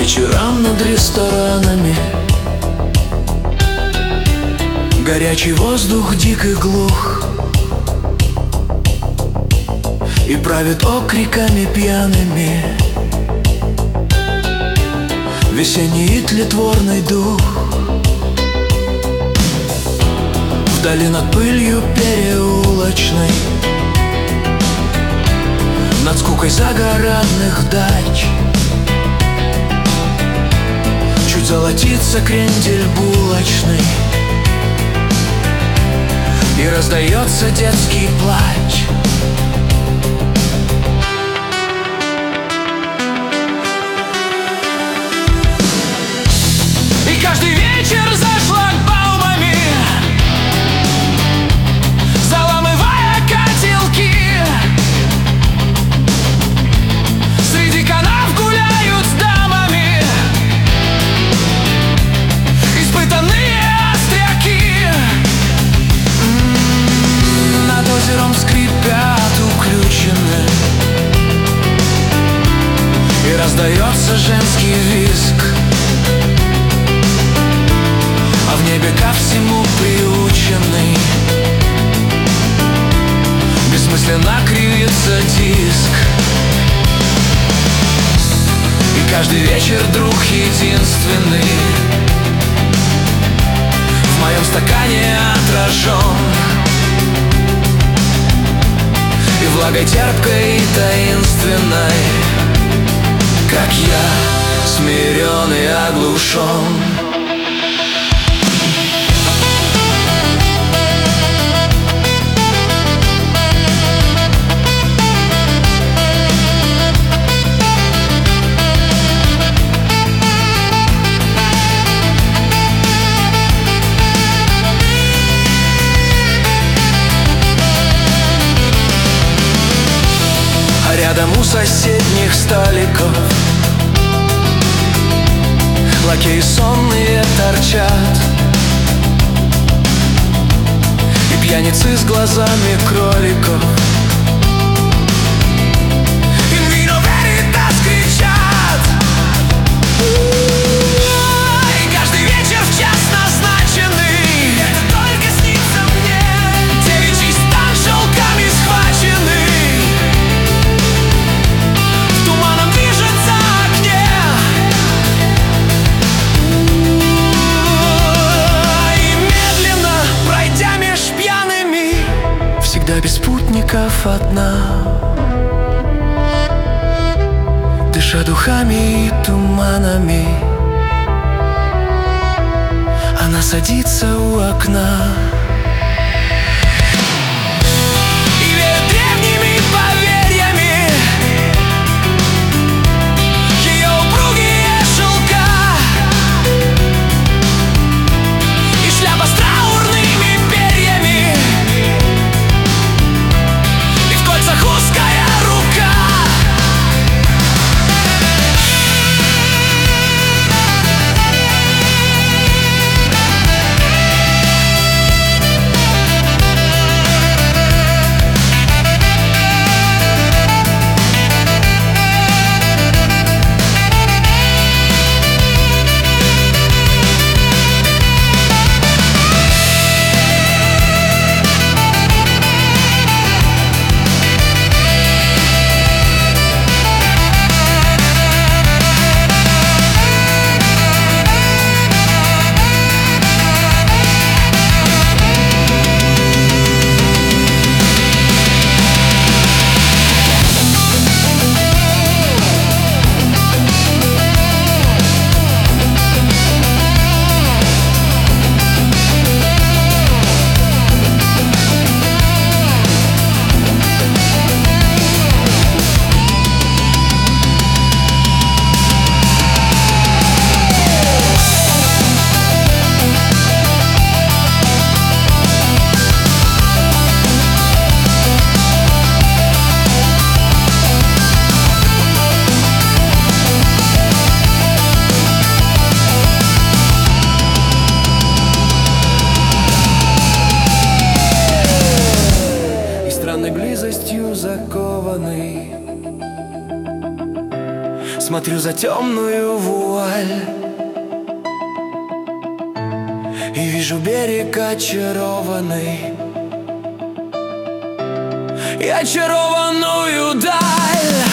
вечерам над ресторанами. Горячий воздух дик и глух, и правит окриками пьяными весенний и тлетворный дух. Вдали над пылью переулочной, над скукой загородных дач, чуть золотится крендель булочный, и раздается детский плач. И каждый вечер за шлагбаумами, заламывая котелки, среди канав гуляют с дамами испытанные остряки. Над озером скрипят уключены, и раздается женский визг. А в небе ко всему приученный бессмысленно кривится диск. И каждый вечер друг единственный в моем стакане отражен, и влагой терпкой и таинственной, как я, смирен и оглушен. Рядом у соседних столиков лакеи сонные торчат, и пьяницы с глазами кроликов «In vino veritas» кричат. И каждый вечер в час назначенный, это только снится мне, девичий стан шелками схваченный, всегда без спутников одна, дыша духами и туманами, она садится у окна. И верит древними поверьями ее упругие шелка, и шляпа с траурными перьями, узкая рука. смотрю за темную вуаль и вижу берег очарованный и очарованную даль.